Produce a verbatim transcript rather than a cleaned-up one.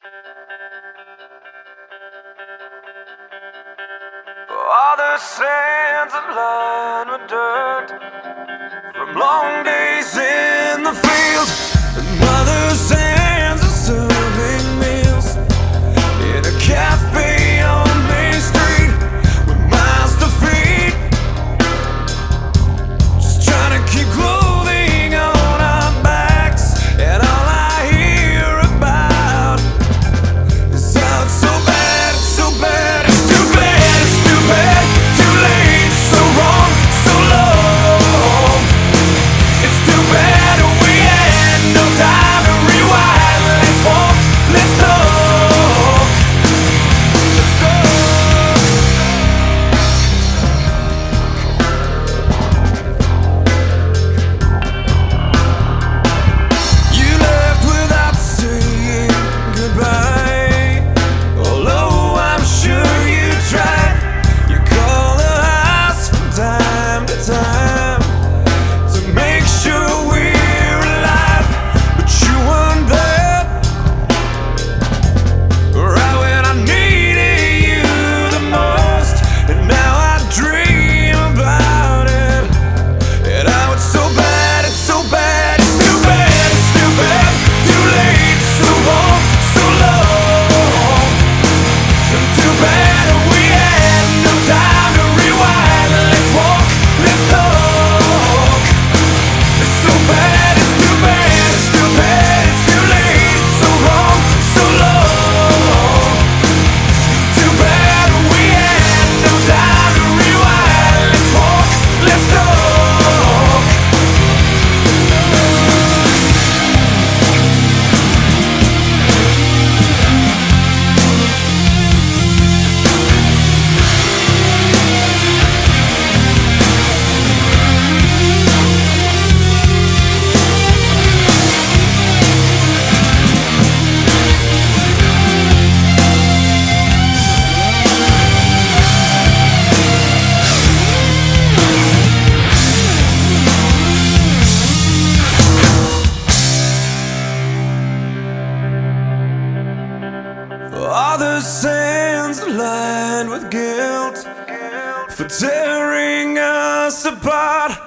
All the sands are lined with dirt from long days in the field, and mother's hands are serving meals in a cafe on Main Street with miles to feed, just trying to keep clothing on our backs, and all I hear about is how it's so bad, it's so bad, it's too bad, it's too bad, too late, so wrong, so long. It's too bad we had no time to rewind. Let's walk, let's talk, let's go. You left without saying goodbye, although I'm sure you tried. You call the house from time to time to make sure we're alive, but you weren't there right when I needed you the most. And now I dream about it, and how it's so bad, it's so bad, it's too bad, it's too bad, too late, so wrong, so long. Too bad we had no time to rewind. Let's walk, let's talk. It's so bad, it's too bad, it's too bad, it's too late, so wrong, so long. Too bad we had no time to rewind. Let's walk, let's talk. All the sands are lined with guilt for tearing us apart.